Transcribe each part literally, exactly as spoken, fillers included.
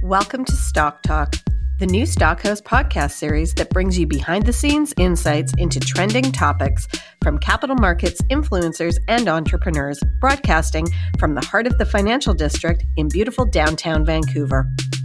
Welcome to Stock Talk, the new Stockhouse podcast series that brings you behind-the-scenes insights into trending topics from capital markets, influencers, and entrepreneurs, broadcasting from the heart of the financial district in beautiful downtown Vancouver.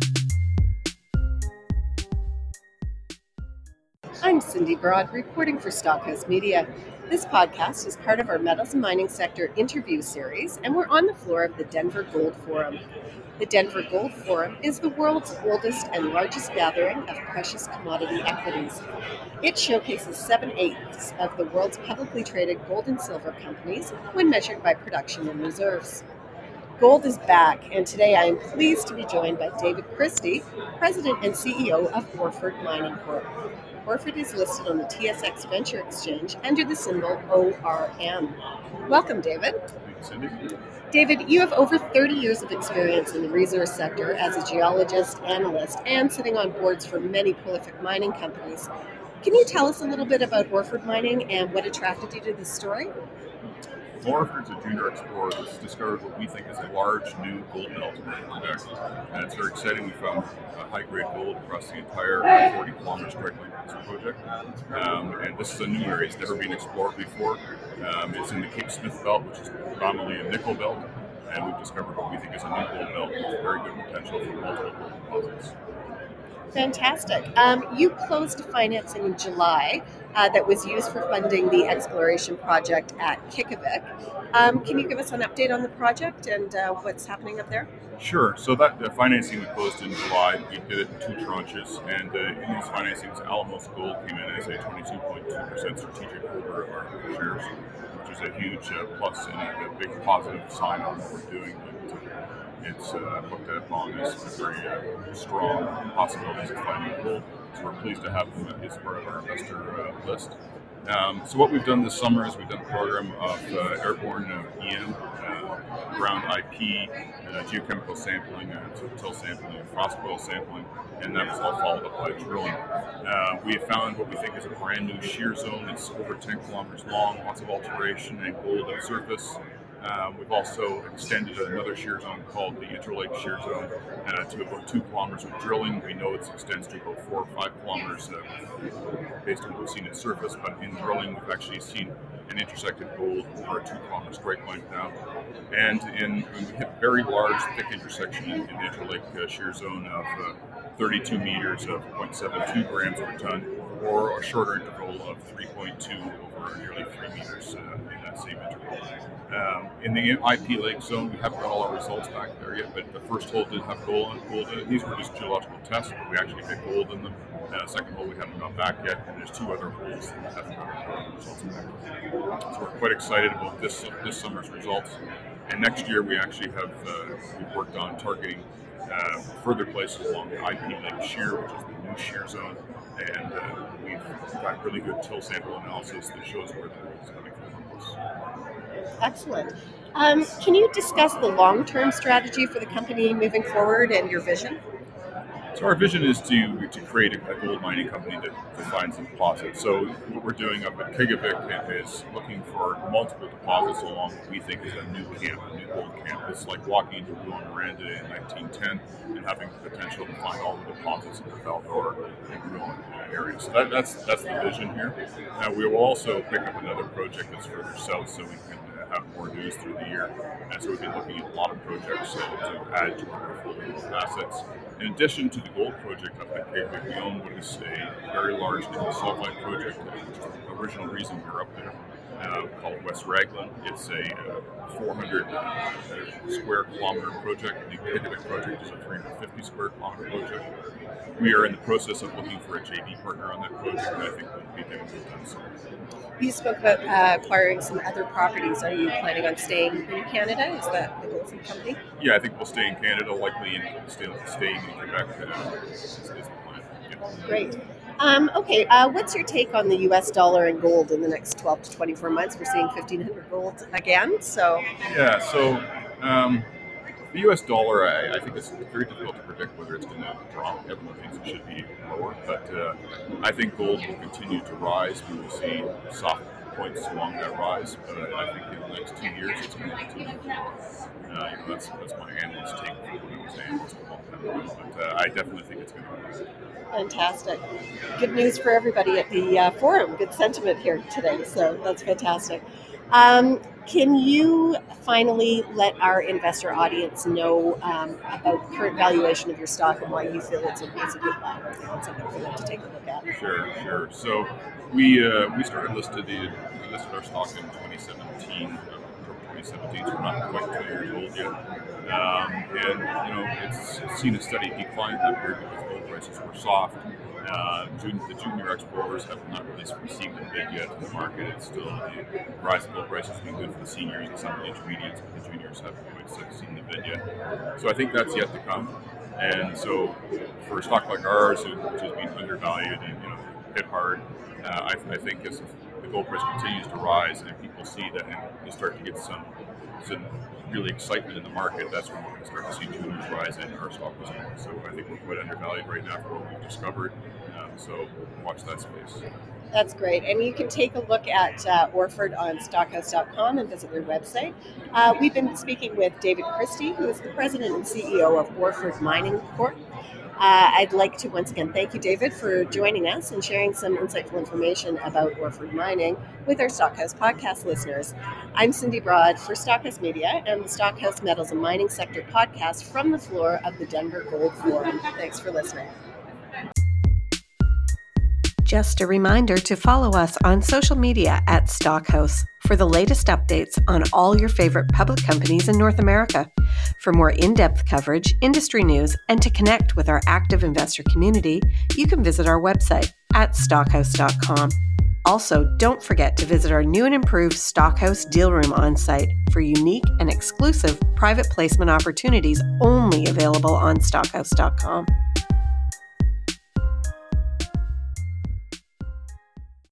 I'm Cindy Broad, reporting for Stockhouse Media. This podcast is part of our Metals and Mining Sector interview series, and we're on the floor of the Denver Gold Forum. The Denver Gold Forum is the world's oldest and largest gathering of precious commodity equities. It showcases seven-eighths of the world's publicly traded gold and silver companies when measured by production and reserves. Gold is back, and today I am pleased to be joined by David Christie, President and C E O of Orford Mining Corp. Orford is listed on the T S X Venture Exchange under the symbol O R M. Welcome, David. Thanks, Cindy. David, you have over thirty years of experience in the resource sector as a geologist, analyst, and sitting on boards for many prolific mining companies. Can you tell us a little bit about Orford Mining and what attracted you to this story? Orford's a junior explorer that's discovered what we think is a large new gold belt in Quebec. And it's very exciting. We found uh, high-grade gold across the entire forty kilometer strike length of this project. Um, and this is a new area. It's never been explored before. Um, it's in the Cape Smith belt, which is predominantly a nickel belt. And we've discovered what we think is a new gold belt with very good potential for multiple gold deposits. Fantastic. Um, you closed financing in July uh, that was used for funding the exploration project at Qiqavik. Um, can you give us an update on the project and uh, what's happening up there? Sure. So that the financing we closed in July, we did it in two tranches, and uh, in these financings, Alamos Gold came in as a twenty-two point two percent strategic holder of our shares, which is a huge uh, plus and a big positive sign on what we're doing. But, uh, it's uh, looked at upon as a very uh, strong possibilities of finding gold, so we're pleased to have them as part of our investor uh, list. Um, so what we've done this summer is we've done a program of uh, airborne uh, E M, uh, ground I P, uh, geochemical sampling, uh, till sampling, and frost boil sampling, and that was all followed up by drilling. Uh, we have found what we think is a brand new shear zone. It's over ten kilometers long, lots of alteration and gold at surface. Um, we've also extended another shear zone called the Interlake Shear Zone uh, to about two kilometers with drilling. We know it extends to about four or five kilometers uh, based on what we've seen at surface, but in drilling we've actually seen an intersected gold over a two kilometer strike length now. And in we hit very large, thick intersection in, in the Interlake uh, Shear Zone of uh, thirty-two meters of zero point seven two grams per ton, or a shorter interval of three point two over nearly three meters uh, in that same interval. Um, in the I P Lake zone, we haven't got all our results back there yet, but the first hole did have gold, gold in it. These were just geological tests, but we actually had gold in them. Uh, the second hole we haven't gone back yet, and there's two other holes that haven't got our results back. So we're quite excited about this this summer's results. And next year we actually have uh, we've worked on targeting uh, further places along the I P Lake Shear, which is the new shear zone, and uh, we've got really good till sample analysis that shows where the gold is coming from. Excellent. Um, can you discuss the long-term strategy for the company moving forward and your vision? So our vision is to to create a, a gold mining company that, that finds the deposits. So what we're doing up at Qiqavik is looking for multiple deposits along what we think is a new camp, a new gold camp. It's like walking into Rouyn-Noranda in nineteen ten and having the potential to find all the deposits in the Val-d'Or and Rouyn area. So that, that's that's the vision here. Now we will also pick up another project that's further south so we can uh, have more news through the year. And so we've been looking at a lot of projects uh, to add to our portfolio of assets. In addition to the gold project up at Qiqavik, we own what is a very large nickel sulfide project, which is the original reason we're up there, uh, called West Raglan. It's a uh, four hundred uh, square kilometer project. The Qiqavik project is a three hundred fifty square kilometer project. We are in the process of looking for a J V partner on that project, and I think we'll be getting it done soon. You spoke about uh, acquiring some other properties. Are you planning on staying in Canada? Is that the goal for the company? Yeah, I think we'll stay in Canada, likely in stay, staying in Quebec uh, is, is the plan. Yeah. Great. Um, okay, uh, what's your take on the U S dollar and gold in the next twelve to twenty-four months? We're seeing fifteen hundred gold again, so... Yeah, so um, the U S dollar, I, I think it's very difficult to predict whether it's going to drop. Everyone thinks it should be lower, but uh, I think gold will continue to rise. We will see soft points along that rise, but I think in the next two years it's going to continue to grow. Uh, you know, that's that's my analyst take when I was an analyst a long time ago. But uh, I definitely think it's going to grow. Fantastic. Good news for everybody at the uh, forum. Good sentiment here today, so that's fantastic. Um, can you finally let our investor audience know um, about the current valuation of your stock and why you feel it's a, it's a good buy right now? It's something for them to take a look at. Sure, sure. So we uh, we started listed the, we listed our stock in twenty seventeen. twenty seventeen, so we're not quite two years old yet. Um, and you know, it's, it's seen a steady decline in that period because gold prices were soft. Uh, jun- the junior explorers have not really received a bid yet in the market. It's still the rise in gold prices has been good for the seniors and some of the intermediates, but the juniors haven't quite seen the bid yet. So I think that's yet to come. And so for a stock like ours, which has been undervalued and you know hit hard, uh, I, I think as the gold price continues to rise and if people see that and you start to get some some really excitement in the market, that's when we're going to start to see juniors rise and our stock as well. So I think we're quite undervalued right now for what we've discovered. Um, so watch that space. That's great. And you can take a look at uh, Orford on stockhouse dot com and visit their website. Uh, we've been speaking with David Christie, who is the president and C E O of Orford Mining Corp. Uh, I'd like to once again thank you, David, for joining us and sharing some insightful information about Orford Mining with our Stockhouse podcast listeners. I'm Cindy Broad for Stockhouse Media and the Stockhouse Metals and Mining Sector podcast from the floor of the Denver Gold Forum. Thanks for listening. Just a reminder to follow us on social media at Stockhouse for the latest updates on all your favorite public companies in North America. For more in-depth coverage, industry news, and to connect with our active investor community, you can visit our website at stockhouse dot com. Also, don't forget to visit our new and improved Stockhouse Deal Room on site for unique and exclusive private placement opportunities only available on stockhouse dot com.